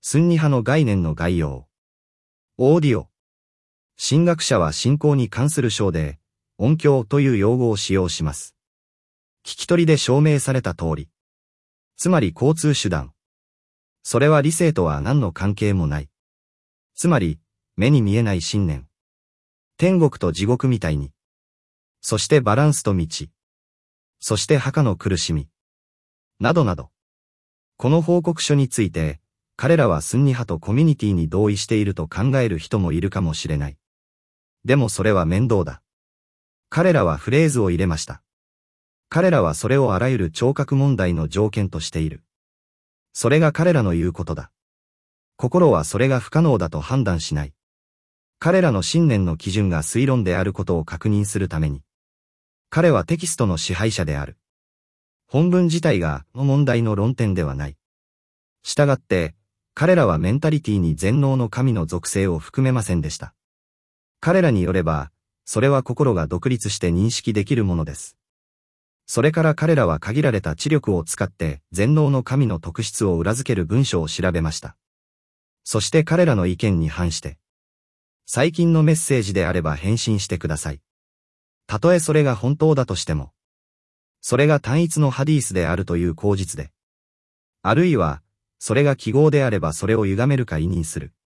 スンニ派の概念の概要。オーディオ。神学者は信仰に関する章で、音響という用語を使用します。聞き取りで証明された通り。つまり交通手段。それは理性とは何の関係もない。つまり、目に見えない信念。天国と地獄みたいに。そしてバランスと道。そして墓の苦しみ。などなど。この報告書について、彼らはスンニ派とコミュニティに同意していると考える人もいるかもしれない。でもそれは面倒だ。彼らはフレーズを入れました。彼らはそれをあらゆる聴覚問題の条件としている。それが彼らの言うことだ。心はそれが不可能だと判断しない。彼らの信念の基準が推論であることを確認するために。彼はテキストの支配者である。本文自体が問題の論点ではない。したがって、彼らはメンタリティに全能の神の属性を含めませんでした。彼らによれば、それは心が独立して認識できるものです。それから彼らは限られた知力を使って全能の神の特質を裏付ける文書を調べました。そして彼らの意見に反して、最近のメッセージであれば返信してください。たとえそれが本当だとしても、それが単一のハディースであるという口実で、あるいは、それが記号であればそれを歪めるか委任する。